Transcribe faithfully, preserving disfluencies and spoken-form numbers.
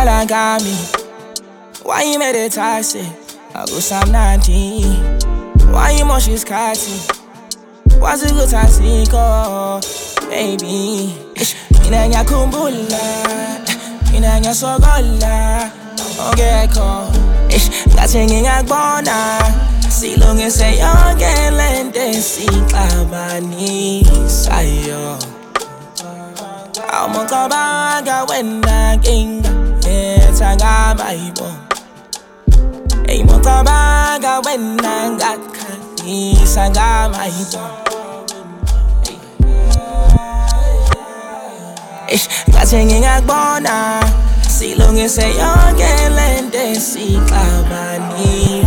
Udala ngami why you made it toxic akusamnandi why you moshi isikhathi wazi ukuthi asikho baby mina ngiyakhumbula mina ngiyasokola ongekho ngathi ngingakubona silungise yonke lento esixabanisayo awumcabanga wena nkinga etha ngabayibona ey mucabanga wena ngakhalisa ngamayibona ish ngathi ngingakubona silungise yonke lento esixabanisayo